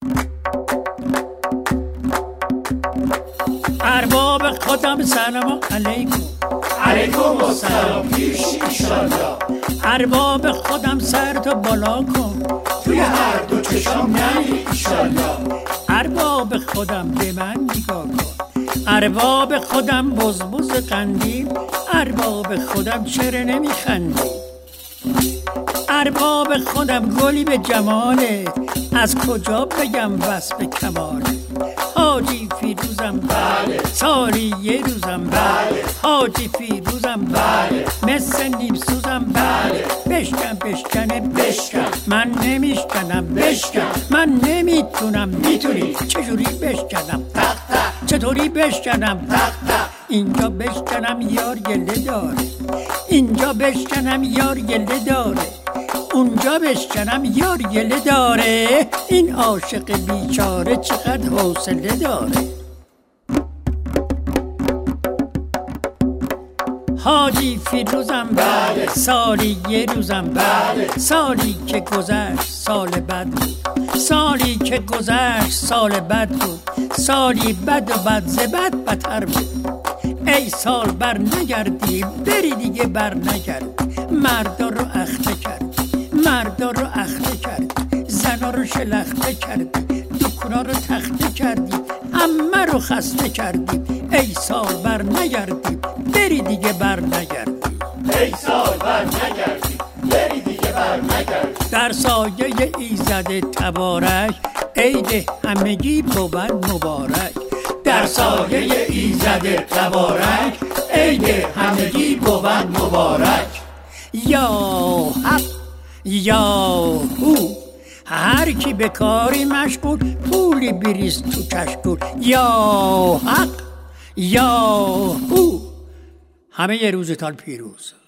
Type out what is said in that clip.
ارباب خودم سلام علیکم. علیکم السلام پیش ایشالله. ارباب خودم سر تو بالا کن، توی هر دو چشم نری ایشالله. ارباب خودم به من نگاه کن، ارباب خودم بزبز قندیل، ارباب خودم چرا نمیخندی؟ ارباب خودم گلی به جماله، از کجا بگم وصف کماله؟ حاجی فیروزم بله، سالی یه روزم بله، حاجی فیروزم بله، مثل نیم سوزم بله. بشکن بشکنه بشکن. من نمیشکنم بشکن. من نمیتونم میتونی. چجوری بشکنم تق تق چطوری بشکنم تق تق. اینجا بشکنم یار گله داره، اینجا بشکنم یار گله داره، اونجا بشکنم یار گله داره. این عاشق بیچاره چقدر حوصله داره. حاجی فیروزم بله، سالی یه روزم بله، سالی که گذشت سال بد بود، سالی که گذشت سال بد بود، سالی بد و بد ز بد بدتر بود. ای سال بر نگردی بری دیگه بر نگردی، مردا رو اخته کردی، مردا رو اخته کردی، زنا رو شلخته کردی، دکونا رو تخته کردی، همه رو خسته کردی. ای سال بر نگردی بری دیگه بر نگردی، ای سال بر نگردی بری دیگه بر نگردی. در سایه ایزد تبارک عید همگی بود مبارک. در سایه ایزد تبارک عید همگی بود مبارک. یا حق یا هو، هر کی به کاری مشغول پولی بریز تو کشکول. یا حق یا هو، همه یه روزتان پیروز.